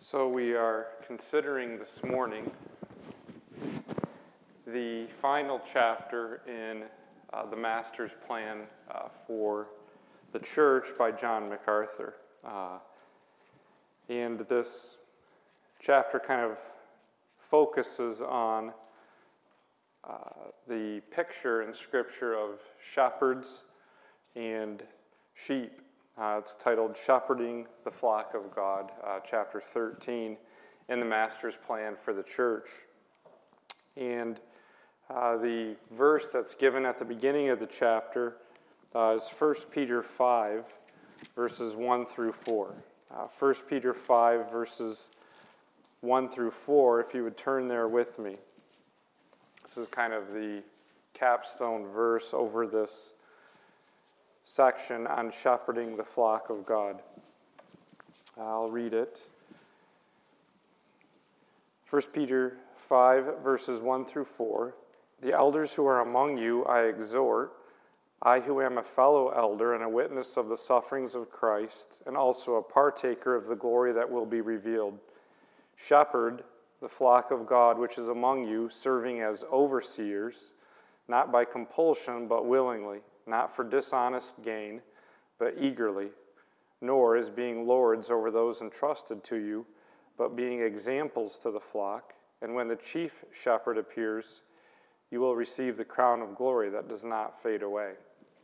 So we are considering this morning the final chapter in the Master's Plan for the Church by John MacArthur. And this chapter kind of focuses on the picture in Scripture of shepherds and sheep. It's titled Shepherding the Flock of God, chapter 13 in the Master's Plan for the Church. And the verse that's given at the beginning of the chapter is 1 Peter 5, verses 1 through 4. 1 Peter 5, verses 1 through 4, if you would turn there with me. This is kind of the capstone verse over this section on shepherding the flock of God. I'll read it. 1 Peter 5, verses 1 through 4. The elders who are among you I exhort, I who am a fellow elder and a witness of the sufferings of Christ, and also a partaker of the glory that will be revealed. Shepherd the flock of God which is among you, serving as overseers, not by compulsion but willingly, not for dishonest gain, but eagerly, nor as being lords over those entrusted to you, but being examples to the flock. And when the chief shepherd appears, you will receive the crown of glory that does not fade away.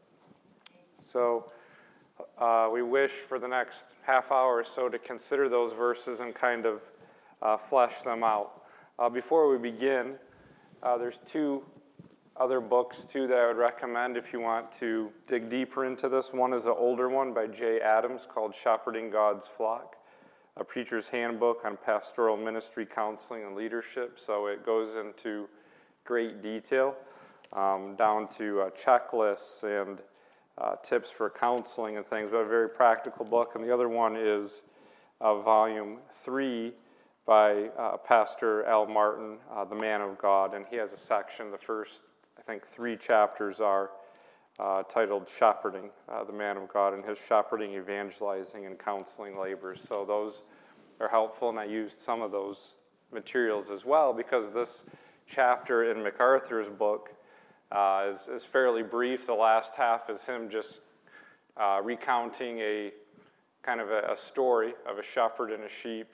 So we wish for the next half hour or so to consider those verses and kind of flesh them out. Before we begin, there's two other books, too, that I would recommend if you want to dig deeper into this. One is an older one by Jay Adams called Shepherding God's Flock, a preacher's handbook on pastoral ministry, counseling, and leadership. So it goes into great detail, down to checklists and tips for counseling and things, but a very practical book. And the other one is volume 3 by Pastor Al Martin, the Man of God, and he has a section, the first, I think 3 chapters are titled Shepherding, the Man of God, and his shepherding, evangelizing, and counseling labors. So those are helpful, and I used some of those materials as well because this chapter in MacArthur's book is fairly brief. The last half is him just recounting a kind of a story of a shepherd and a sheep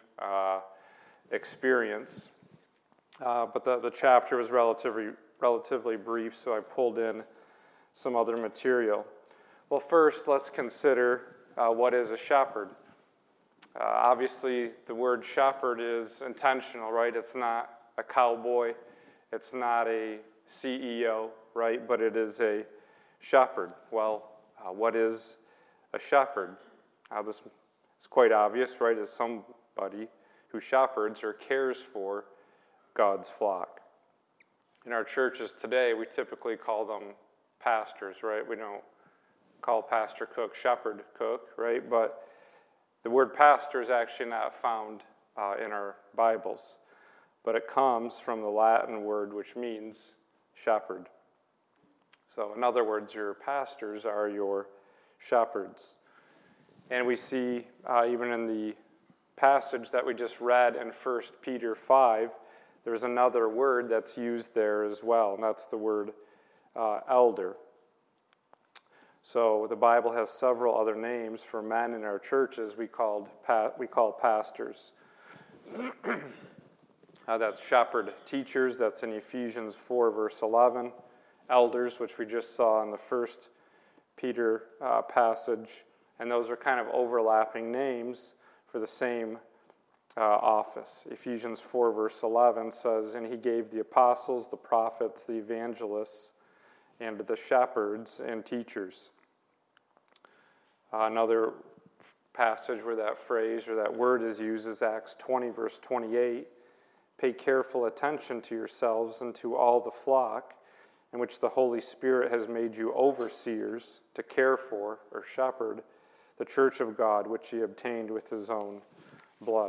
experience. But the chapter was relatively brief, so I pulled in some other material. Well, first, let's consider what is a shepherd. Obviously, the word shepherd is intentional, right? It's not a cowboy. It's not a CEO, right? But it is a shepherd. Well, what is a shepherd? This is quite obvious, right? It's somebody who shepherds or cares for God's flock. In our churches today, we typically call them pastors, right? We don't call Pastor Cook Shepherd Cook, right? But the word pastor is actually not found in our Bibles, but it comes from the Latin word which means shepherd. So in other words, your pastors are your shepherds. And we see even in the passage that we just read in 1 Peter 5, there's another word that's used there as well, and that's the word elder. So the Bible has several other names for men in our churches we call pastors. That's shepherd teachers, that's in Ephesians 4, verse 11. Elders, which we just saw in the 1 Peter passage, and those are kind of overlapping names for the same office. Ephesians 4, verse 11 says, and he gave the apostles, the prophets, the evangelists, and the shepherds and teachers. Another passage where that phrase or that word is used is Acts 20, verse 28. Pay careful attention to yourselves and to all the flock in which the Holy Spirit has made you overseers to care for or shepherd the church of God, which he obtained with his own blood.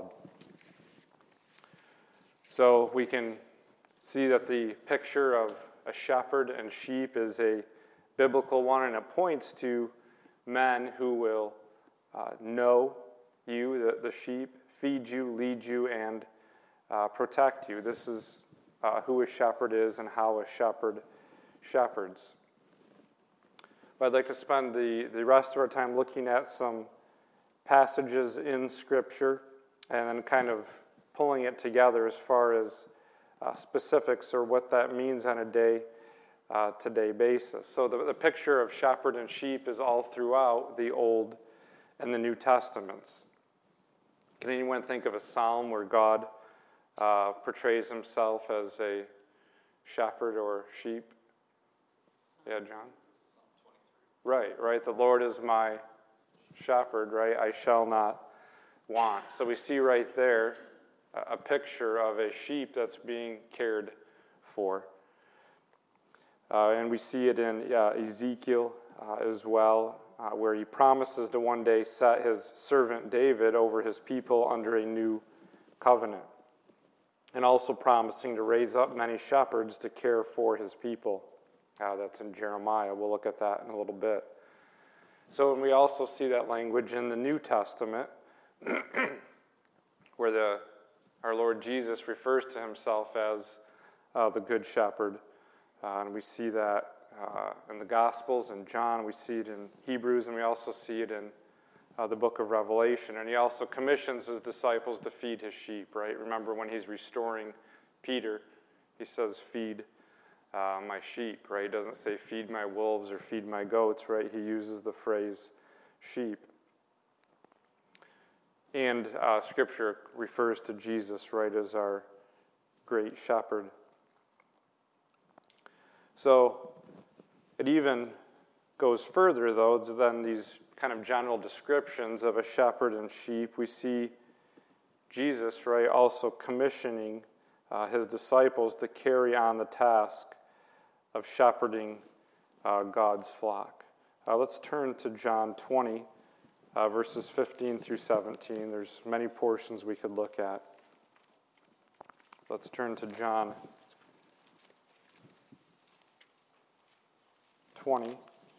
So we can see that the picture of a shepherd and sheep is a biblical one, and it points to men who will know you, the sheep, feed you, lead you, and protect you. This is who a shepherd is and how a shepherd shepherds. But I'd like to spend the rest of our time looking at some passages in Scripture and then kind of pulling it together as far as specifics or what that means on a day-to-day basis. So the picture of shepherd and sheep is all throughout the Old and the New Testaments. Can anyone think of a psalm where God portrays himself as a shepherd or sheep? Yeah, John? Right. The Lord is my shepherd, right? I shall not want. So we see right there a picture of a sheep that's being cared for. And we see it in Ezekiel as well, where he promises to one day set his servant David over his people under a new covenant. And also promising to raise up many shepherds to care for his people. That's in Jeremiah. We'll look at that in a little bit. So, and we also see that language in the New Testament, where our Lord Jesus refers to himself as the Good Shepherd. And we see that in the Gospels, in John, we see it in Hebrews, and we also see it in the book of Revelation. And he also commissions his disciples to feed his sheep, right? Remember when he's restoring Peter, he says, feed my sheep, right? He doesn't say feed my wolves or feed my goats, right? He uses the phrase sheep. And Scripture refers to Jesus, right, as our great shepherd. So it even goes further, though, than these kind of general descriptions of a shepherd and sheep. We see Jesus, right, also commissioning his disciples to carry on the task of shepherding God's flock. Let's turn to John 20, verses 15 through 17. There's many portions we could look at. Let's turn to John 20.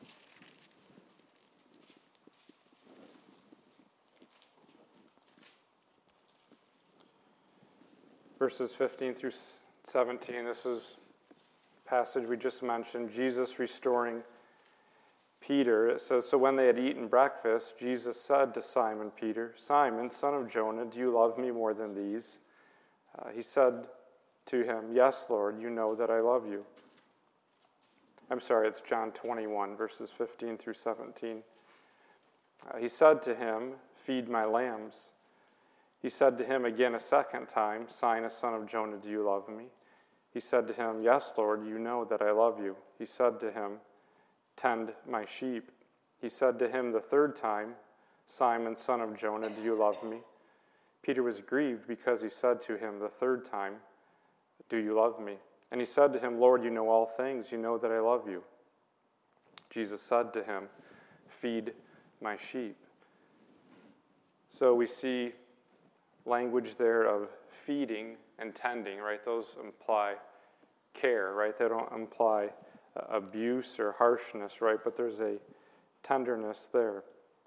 Verses 15 through 17. This is passage we just mentioned, Jesus restoring Peter. It says, so when they had eaten breakfast, Jesus said to Simon Peter, Simon, son of Jonah, do you love me more than these? He said to him, yes, Lord, you know that I love you. I'm sorry, it's John 21, verses 15 through 17. He said to him, feed my lambs. He said to him again a second time, Simon, son of Jonah, do you love me? He said to him, yes, Lord, you know that I love you. He said to him, tend my sheep. He said to him the third time, Simon, son of Jonah, do you love me? Peter was grieved because he said to him the third time, do you love me? And he said to him, Lord, you know all things. You know that I love you. Jesus said to him, feed my sheep. So we see language there of feeding and tending, right? Those imply care, right? They don't imply abuse or harshness, right? But there's a tenderness there.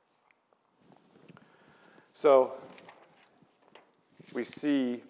So we see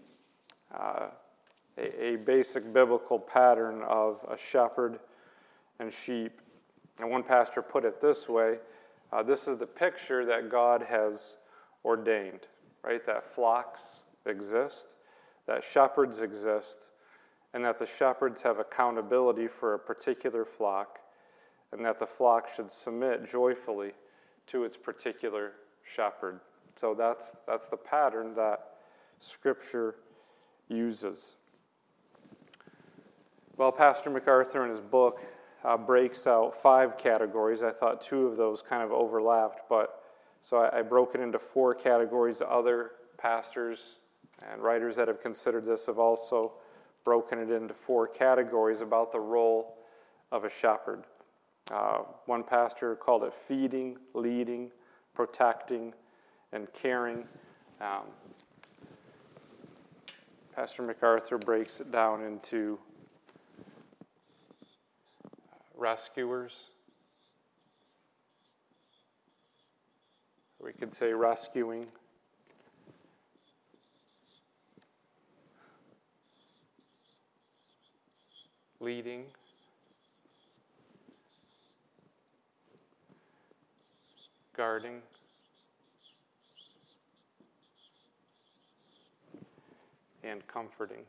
a basic biblical pattern of a shepherd and sheep. And one pastor put it this way, this is the picture that God has ordained, right? That flocks exist, that shepherds exist, and that the shepherds have accountability for a particular flock, and that the flock should submit joyfully to its particular shepherd. So that's the pattern that Scripture uses. Well, Pastor MacArthur in his book breaks out 5 categories. I thought 2 of those kind of overlapped, but so I broke it into 4 categories. Other pastors and writers that have considered this have also broken it into 4 categories about the role of a shepherd. One pastor called it feeding, leading, protecting, and caring. Pastor MacArthur breaks it down into rescuers. We could say rescuing, leading, guarding, and comforting.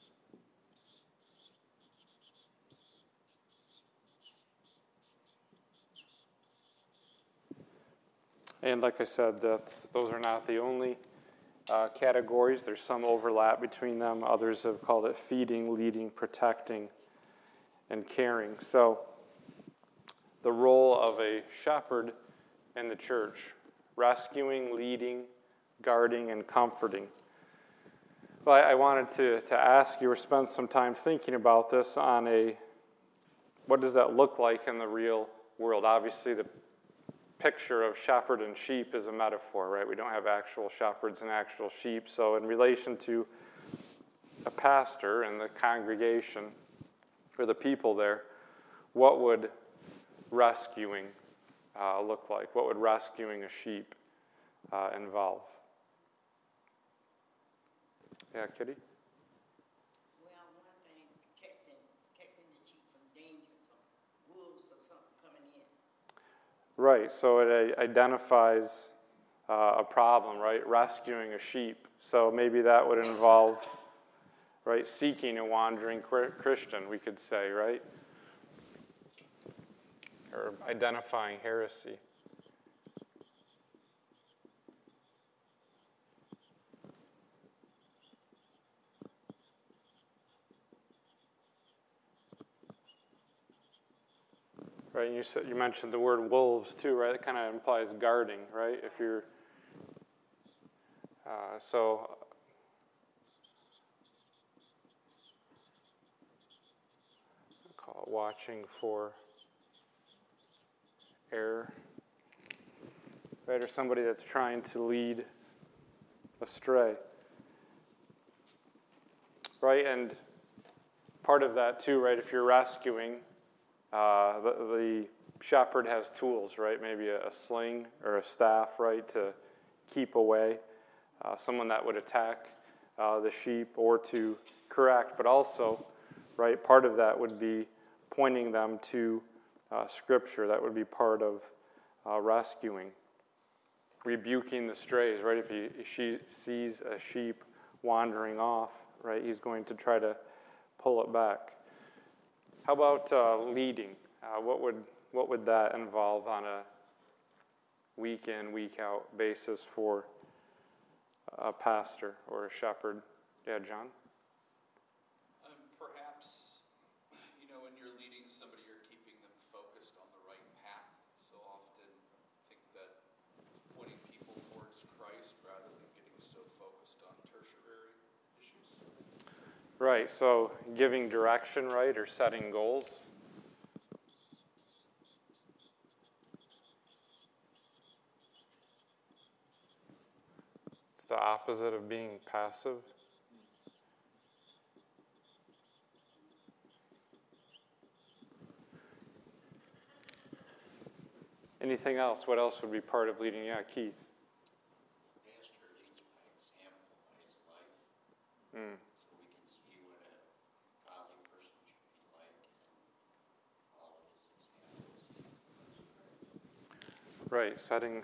And like I said, those are not the only categories. There's some overlap between them. Others have called it feeding, leading, protecting, and caring. So the role of a shepherd in the church: rescuing, leading, guarding, and comforting. Well, I wanted to ask you or spend some time thinking about this on what does that look like in the real world? Obviously, the picture of shepherd and sheep is a metaphor, right? We don't have actual shepherds and actual sheep. So in relation to a pastor and the congregation or the people there, what would rescuing look like? What would rescuing a sheep involve? Yeah, Kitty? Well, one thing, protecting the sheep from danger, from wolves or something coming in. Right, so it identifies a problem, right? Rescuing a sheep. So maybe that would involve, right, seeking a wandering Christian, we could say, right? Or identifying heresy. Right, you mentioned the word wolves too, right? It kind of implies guarding, right? If you're call it watching for error, right? Or somebody that's trying to lead astray, right? And part of that too, right? If you're rescuing. The shepherd has tools, right? Maybe a sling or a staff, right, to keep away someone that would attack the sheep or to correct. But also, right, part of that would be pointing them to Scripture. That would be part of rescuing. Rebuking the strays, right? If he sees a sheep wandering off, right, he's going to try to pull it back. How about leading? What would that involve on a week in, week out basis for a pastor or a shepherd? Yeah, John? Perhaps, when you're leading somebody, you're keeping them focused on the right path. So often I think that pointing people towards Christ rather than getting so focused on tertiary issues. Right, so giving direction, right, or setting goals. It's the opposite of being passive. Anything else? What else would be part of leading? Yeah, Keith. Pastor leads by example by his life. Mm. So we can see what a godly person should be like and follow his examples. Right, setting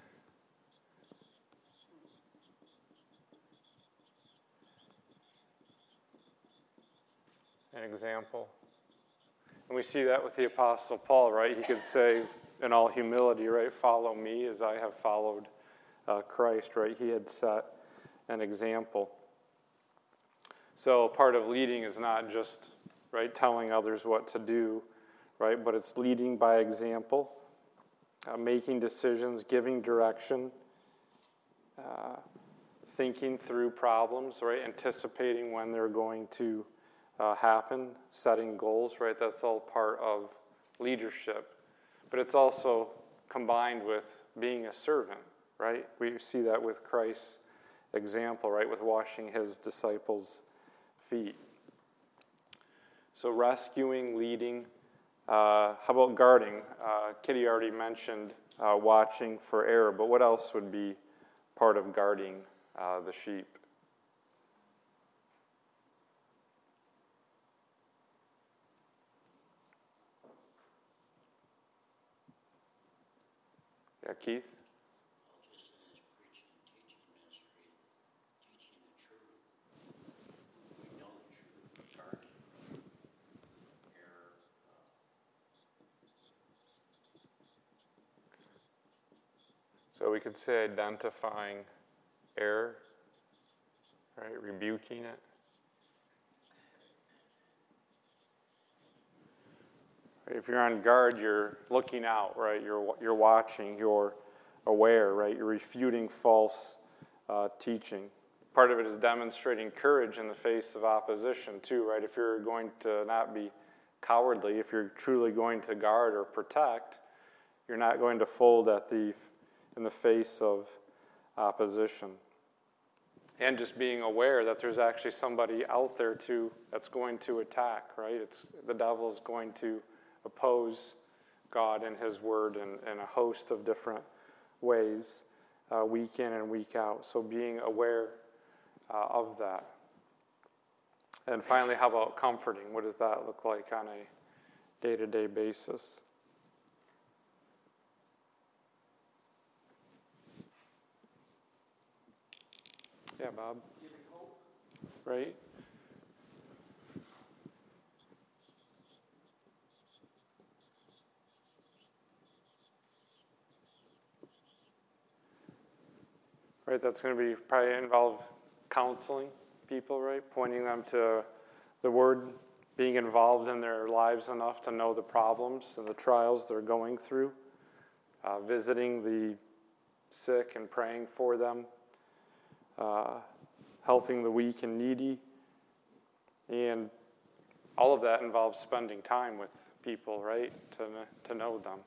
an example. And we see that with the Apostle Paul, right? He could say in all humility, right, follow me as I have followed Christ, right? He had set an example. So part of leading is not just, right, telling others what to do, right, but it's leading by example, making decisions, giving direction, thinking through problems, right, anticipating when they're going to happen, setting goals, right? That's all part of leadership. But it's also combined with being a servant, right? We see that with Christ's example, right? With washing his disciples' feet. So rescuing, leading. How about guarding? Kitty already mentioned watching for error, but what else would be part of guarding the sheep? Yeah, Keith? Well, just in his preaching and teaching ministry, teaching the truth. We know the truth regarding error. So we could say identifying error, right? Rebuking it. If you're on guard, you're looking out, right? You're watching, you're aware, right? You're refuting false teaching. Part of it is demonstrating courage in the face of opposition too, right? If you're going to not be cowardly, if you're truly going to guard or protect, you're not going to fold in the face of opposition. And just being aware that there's actually somebody out there too that's going to attack, right? The devil's going to oppose God and his word in a host of different ways, week in and week out. So being aware of that. And finally, how about comforting? What does that look like on a day-to-day basis? Yeah, Bob? Giving hope. Right? Right, that's going to be probably involve counseling people, right? Pointing them to the Word, being involved in their lives enough to know the problems and the trials they're going through, visiting the sick and praying for them, helping the weak and needy, and all of that involves spending time with people, right, to know them.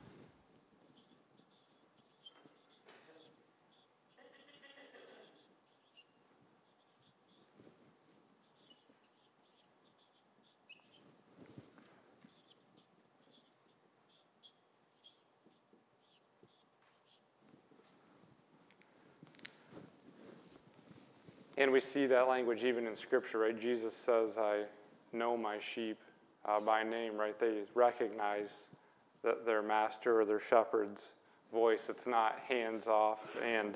And we see that language even in Scripture, right? Jesus says, I know my sheep by name, right? They recognize their master or their shepherd's voice. It's not hands-off and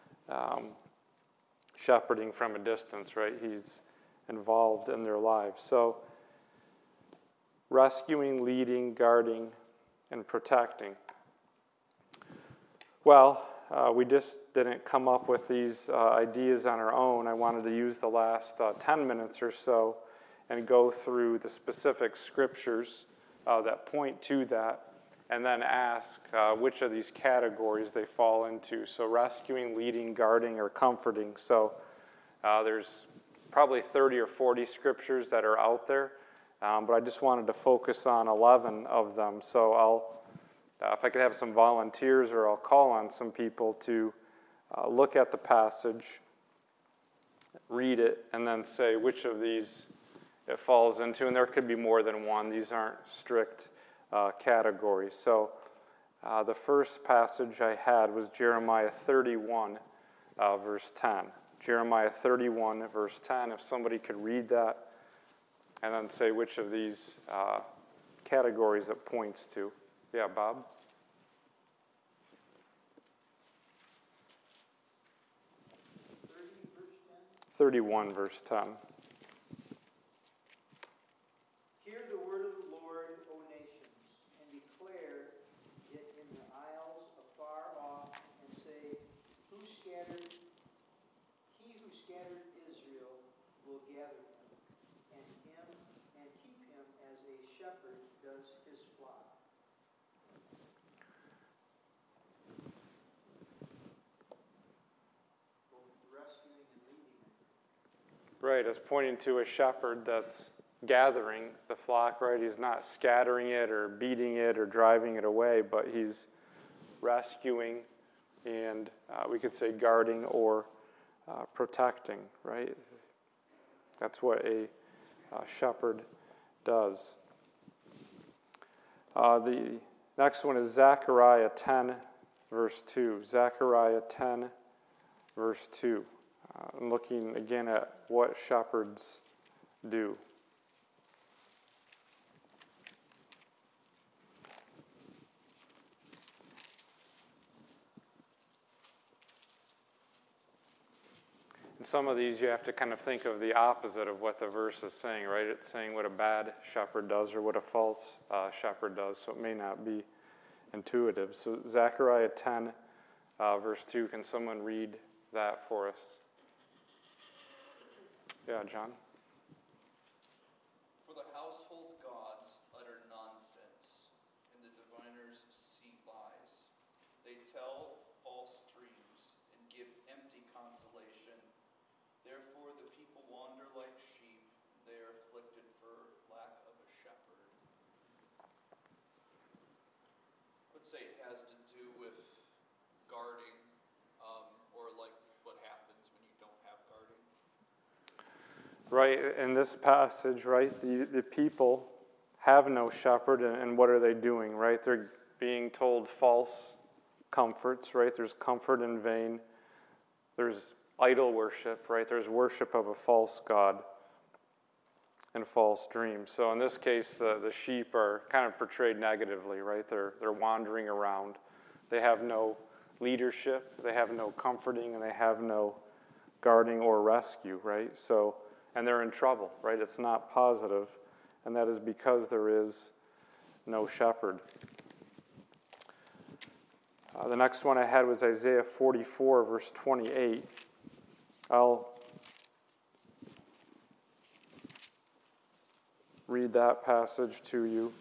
shepherding from a distance, right? He's involved in their lives. So rescuing, leading, guarding, and protecting. Well, we just didn't come up with these ideas on our own. I wanted to use the last 10 minutes or so and go through the specific scriptures that point to that, and then ask which of these categories they fall into. So rescuing, leading, guarding, or comforting. So there's probably 30 or 40 scriptures that are out there, but I just wanted to focus on 11 of them. So if I could have some volunteers, or I'll call on some people to look at the passage, read it, and then say which of these it falls into. And there could be more than one. These aren't strict categories. So the first passage I had was Jeremiah 31, verse 10. Jeremiah 31, verse 10. If somebody could read that and then say which of these categories it points to. Yeah, Bob? 31, verse 10. Hear the word of the Lord, O nations, and declare it in the isles afar off, and say, He who scattered Israel will gather him, and keep him as a shepherd does his flock. Both rescuing and leading. Right, it's pointing to a shepherd that's gathering the flock, right? He's not scattering it or beating it or driving it away, but he's rescuing and we could say guarding or protecting, right? That's what a shepherd does. The next one is Zechariah 10, verse 2. Zechariah 10, verse 2. I'm looking again at what shepherds do. In some of these, you have to kind of think of the opposite of what the verse is saying, right? It's saying what a bad shepherd does or what a false shepherd does, so it may not be intuitive. So Zechariah 10, verse 2, can someone read that for us? Yeah, John? For the household gods utter nonsense, and the diviners see lies. They tell false dreams and give empty consolation. Therefore the people wander like sheep. They are afflicted for lack of a shepherd. I would say it has to do with guarding, or like what happens when you don't have guarding. Right, in this passage, right, the people have no shepherd, and what are they doing, right? They're being told false comforts, right? There's comfort in vain. There's idol worship, right? There's worship of a false god and false dreams. So in this case, the sheep are kind of portrayed negatively, right? They're wandering around. They have no leadership, they have no comforting, and they have no guarding or rescue, right? So, and they're in trouble, right? It's not positive, and that is because there is no shepherd. The next one I had was Isaiah 44, verse 28. I'll read that passage to you.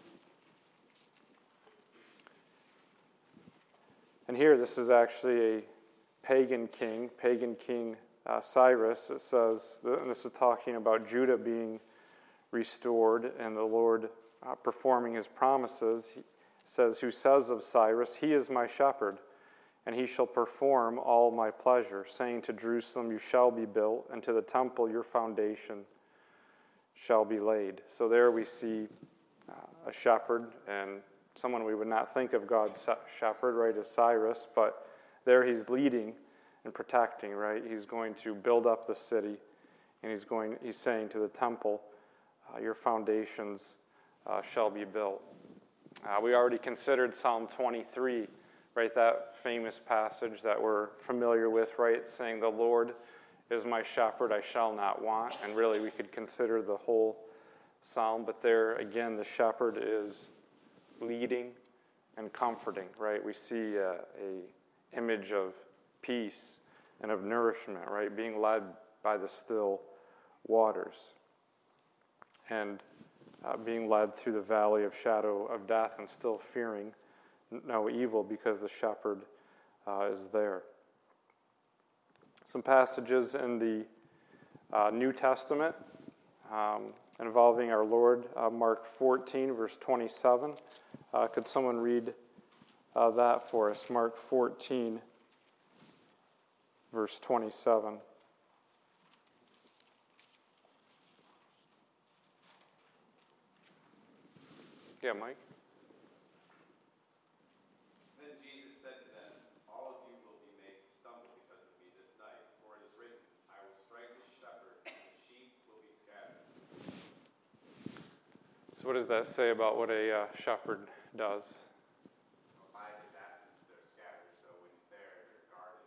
And here, this is actually a pagan king Cyrus. It says, and this is talking about Judah being restored and the Lord performing his promises. He says, who says of Cyrus, he is my shepherd, and he shall perform all my pleasure, saying to Jerusalem, you shall be built, and to the temple your foundation shall be laid. So there we see a shepherd, and someone we would not think of God's shepherd, right, as Cyrus, but there he's leading and protecting, right? He's going to build up the city, and he's saying to the temple, your foundations shall be built. We already considered Psalm 23, right, that famous passage that we're familiar with, right, saying the Lord is my shepherd, I shall not want. And really we could consider the whole psalm, but there again the shepherd is leading and comforting, right? We see a image of peace and of nourishment, right, being led by the still waters and being led through the valley of shadow of death and still fearing no evil because the shepherd is there. Some passages in the New Testament involving our Lord, Mark 14, verse 27. Could someone read that for us? Mark 14, verse 27. Yeah, Mike? Then Jesus said to them, all of you will be made to stumble because of me this night, for it is written, I will strike the shepherd, and the sheep will be scattered. So what does that say about what a shepherd does? By his absence, they're scattered, so when he's there, they're guarded.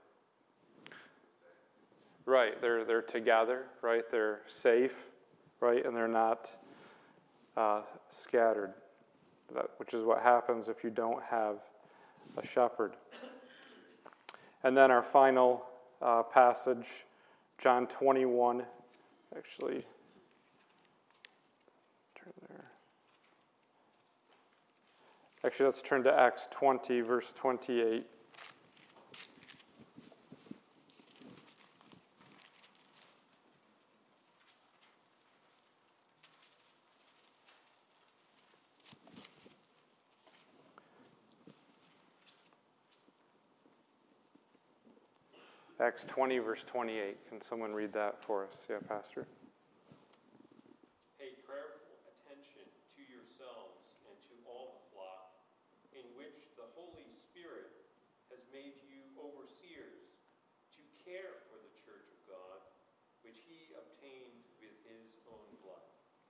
Right, they're together, right? They're safe, right? And they're not scattered, which is what happens if you don't have a shepherd. And then our final passage, John 21, actually, turn there. Actually, let's turn to Acts 20, verse 28. Acts 20, verse 28. Can someone read that for us? Yeah, Pastor. Pay prayerful attention to yourselves and to all the flock, in which the Holy Spirit has made you overseers, to care for the church of God, which he obtained with his own blood.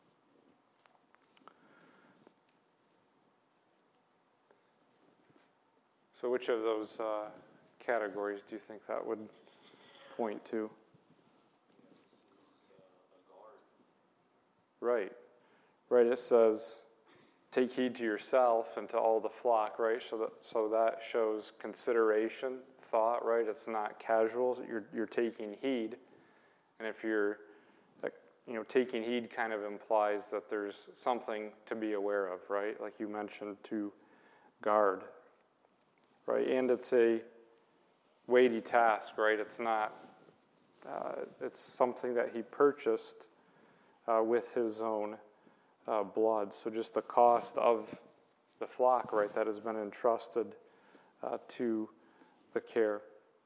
So which of those categories do you think that would point to? Right. Right, it says, take heed to yourself and to all the flock, right? So that shows consideration, thought, right? It's not casual. You're taking heed. And if you're, taking heed kind of implies that there's something to be aware of, right? Like you mentioned, to guard, right? And it's a weighty task, right? It's not, it's something that he purchased with his own blood. So just the cost of the flock, right, that has been entrusted to the care.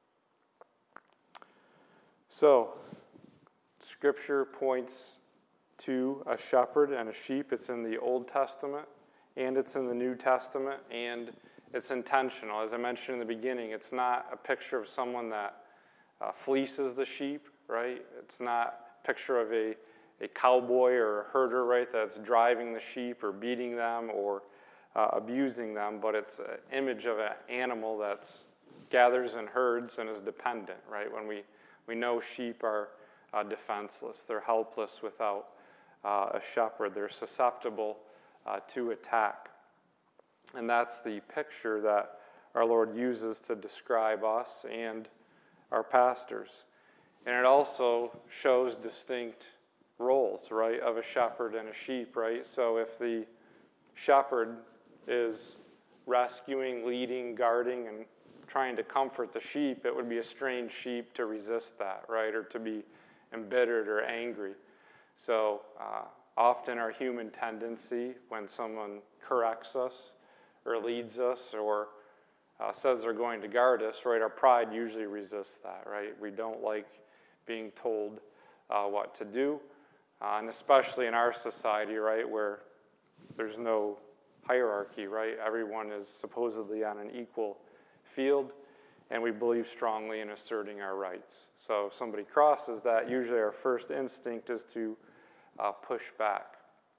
So, Scripture points to a shepherd and a sheep. It's in the Old Testament, and it's in the New Testament, and it's intentional. As I mentioned in the beginning, it's not a picture of someone that fleeces the sheep, right? It's not a picture of a cowboy or a herder, right, that's driving the sheep or beating them or abusing them, but it's an image of an animal that gathers in herds and is dependent, right? When we know sheep are defenseless, they're helpless without a shepherd, they're susceptible to attack. And that's the picture that our Lord uses to describe us and our pastors. And it also shows distinct roles, right, of a shepherd and a sheep, right? So if the shepherd is rescuing, leading, guarding, and trying to comfort the sheep, it would be a strange sheep to resist that, right, or to be embittered or angry. So often our human tendency when someone corrects us or leads us or says they're going to guard us, right, our pride usually resists that, right? We don't like being told what to do. And especially in our society, right, where there's no hierarchy, right? Everyone is supposedly on an equal field, and we believe strongly in asserting our rights. So if somebody crosses that, usually our first instinct is to push back.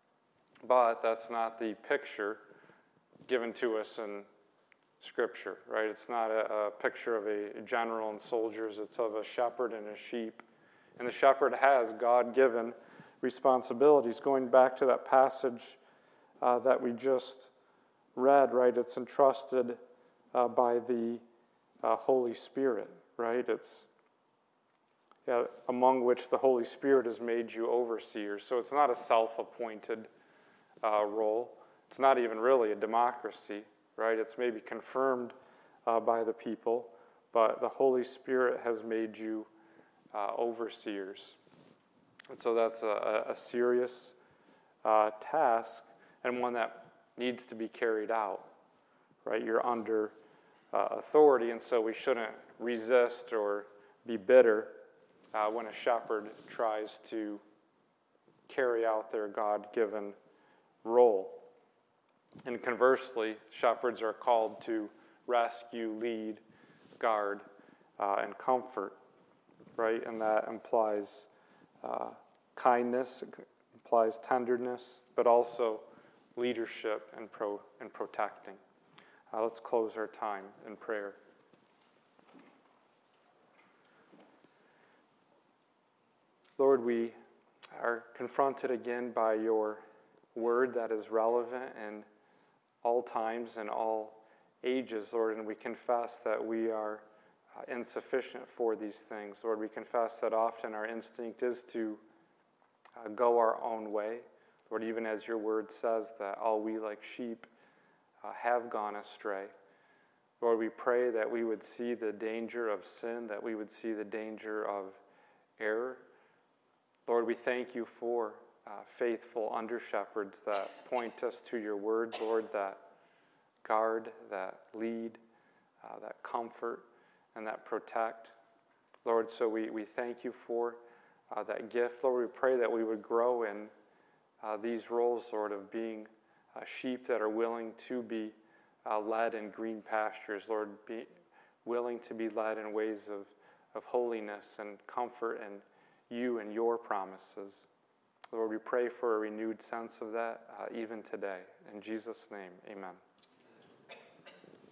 But that's not the picture given to us in Scripture, right? It's not a picture of a general and soldiers. It's of a shepherd and a sheep. And the shepherd has God-given responsibilities. Going back to that passage that we just read, right? It's entrusted by the Holy Spirit, right? It's among which the Holy Spirit has made you overseers. So it's not a self-appointed role. It's not even really a democracy, right? It's maybe confirmed by the people, but the Holy Spirit has made you overseers. And so that's a serious task and one that needs to be carried out, right? You're under authority, and so we shouldn't resist or be bitter when a shepherd tries to carry out their God-given role. And conversely, shepherds are called to rescue, lead, guard, and comfort, right? And that implies kindness, implies tenderness, but also leadership and protecting. Let's close our time in prayer. Lord, we are confronted again by your word that is relevant in all times and all ages, Lord, and we confess that we are insufficient for these things. Lord, we confess that often our instinct is to go our own way. Lord, even as your word says that all we like sheep have gone astray. Lord, we pray that we would see the danger of sin, that we would see the danger of error. Lord, we thank you for faithful under-shepherds that point us to your word, Lord, that guard, that lead, that comfort, and that protect. Lord, so we thank you for that gift. Lord, we pray that we would grow in these roles, Lord, of being sheep that are willing to be led in green pastures, Lord, be willing to be led in ways of holiness and comfort and you and your promises. Lord, we pray for a renewed sense of that even today. In Jesus' name, amen.